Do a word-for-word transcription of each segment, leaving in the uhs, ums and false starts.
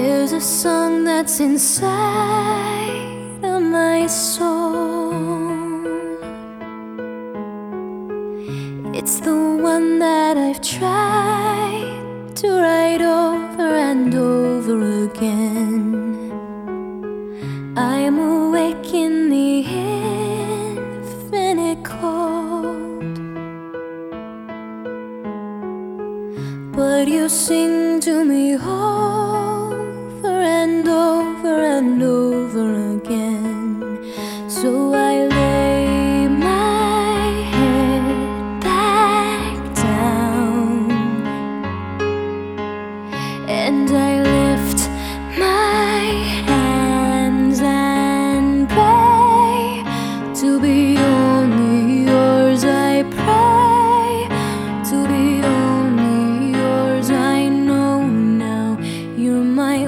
There's a song that's inside of my soul. It's the one that I've tried to write over and over again. I am awake in the infinite cold, but you sing to me over and over and over again. So I lay my head back down and I lift my hands and pray to be only yours. I pray to be only yours. I know now you're my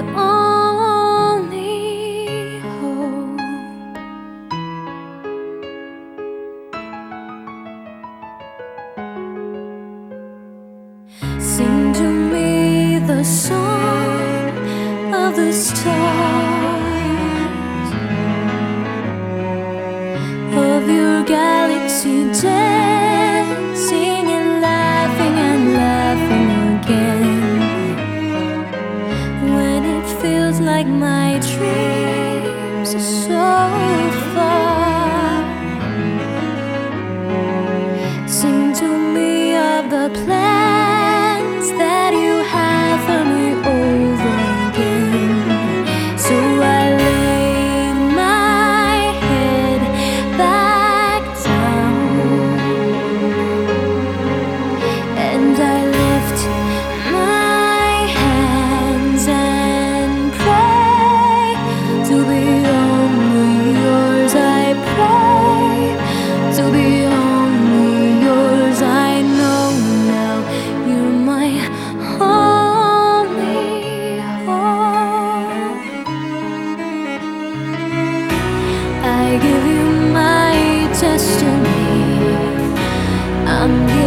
only hope. Sing to me the song of the stars, of your galaxy dancing and laughing and laughing again. When it feels like my dreams are so far, sing to me of the plans that you have for me over again. So I lay my head back down and I lift my hands and pray to be only yours. I pray to be only yours. I know now you're my only hope. I give you my destiny. I'm